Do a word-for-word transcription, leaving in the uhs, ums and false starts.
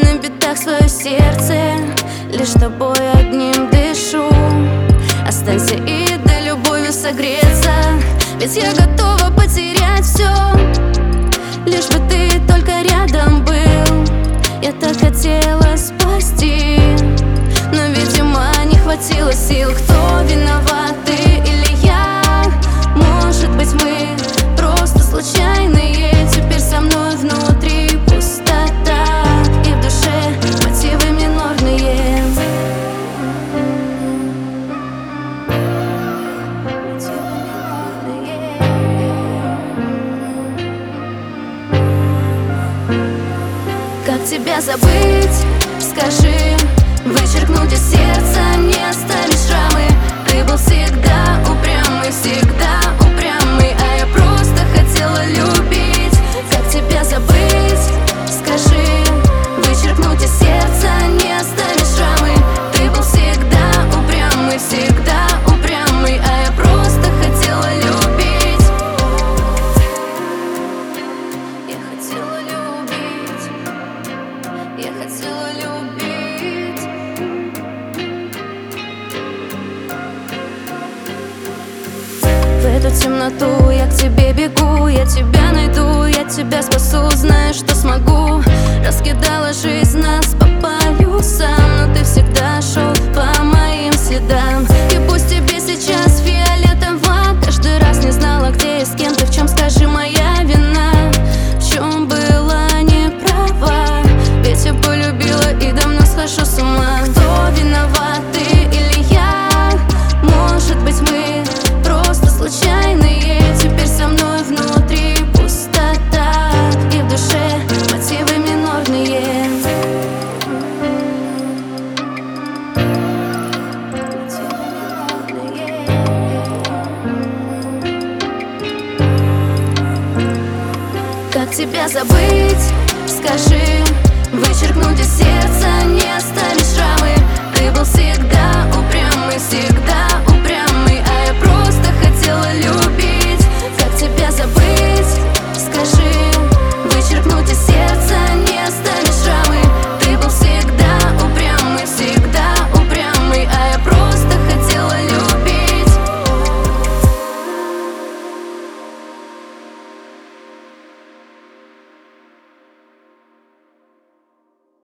на битах свое сердце, лишь тобой одним дышу. Останься и дай любовью согреться, ведь я готова потерять все, лишь бы ты только рядом был. Я так хотела спасти, но, видимо, не хватило сил. Кто виноват, ты или я? Может быть, мы просто случайные. Теперь со мной внутри пустота, и в душе мотивы минорные. Как тебя забыть, скажи, вычеркнуть из сердца, не оставить шрамы. Ты был всегда упрямый, всегда упрямый, а я просто хотела любить. Как тебя забыть, скажи, вычеркнуть из сердца, не оставить шрамы. Ты был всегда упрямый, всегда упрямый, а я просто хотела любить. Я хотела любить, я хотела любить. В эту темноту я к тебе бегу, я тебя найду, я тебя спасу, знаю, что смогу. Раскидала жизнь нас по полюсам, но ты всегда шел по моим следам. И пусть тебе сейчас фиолетово, каждый раз не знала, где и с кем ты, в чем, скажи, моя вина, в чем была неправа. Ведь я полюбила и давно схожу с ума. Кто виноват, ты или я? Может быть, мы просто случайные. Теперь со мной внутри пустота, и в душе мотивы минорные. Как тебя забыть, скажи,